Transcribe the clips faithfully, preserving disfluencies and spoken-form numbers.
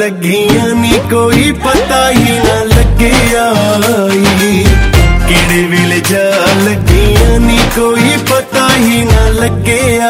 ਲੱਗੀਆਂ ਨੀ ਕੋਈ ਪਤਾ ਹੀ ਨਾ ਲੱਗਿਆ ਕਿਹੜੇ ਵੇਲੇ ਜਾ ਲੱਗੀਆਂ ਨੀ ਕੋਈ ਪਤਾ ਹੀ ਨਾ ਲੱਗਿਆ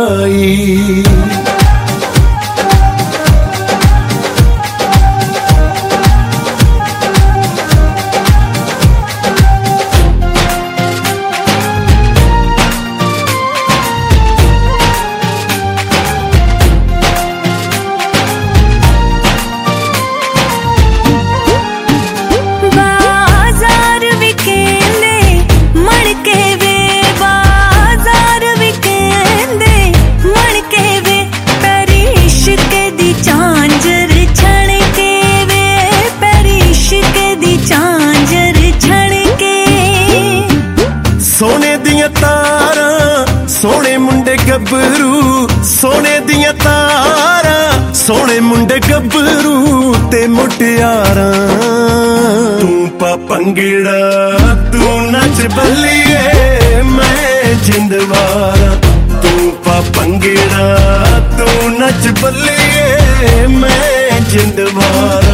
सोने दियां तारां सोने मुंडे गबरू सोने दियां तारां सोने मुंडे गबरू ते मुटियारां तू पा पंगड़ा तू नच बल्लिए मैं जिंदवारा तू पा पंगड़ा तू नच बल्लिए मैं जिंदवारा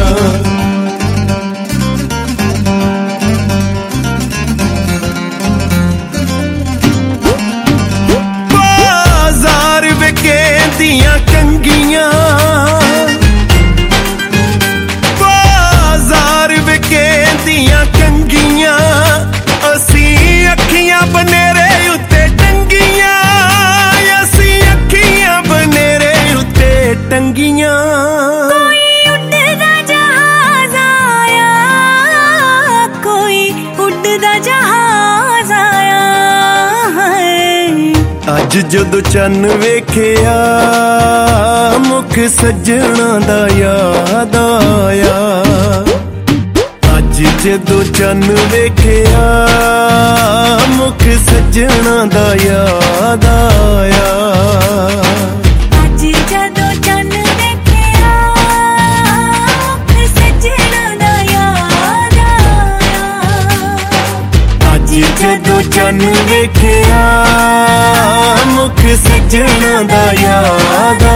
दियां कंगियां बाजार विके दियां कंगियां असी अखियां बनेरे उत्ते टंगियां असी अखियां बनेरे उत्ते टंगियां कोई उड़दा जहाज आया कोई उड़दा जहाज आया अज जदों चन्न वेखिया मुख सजना दा याद आया अज जदों चन्न वेखिया मुख सजना दा याद आया अज जदों चन्न वेखिया मुख सजना दा याद आया अज जदों चन्न वेखिया मुख सजना दा याद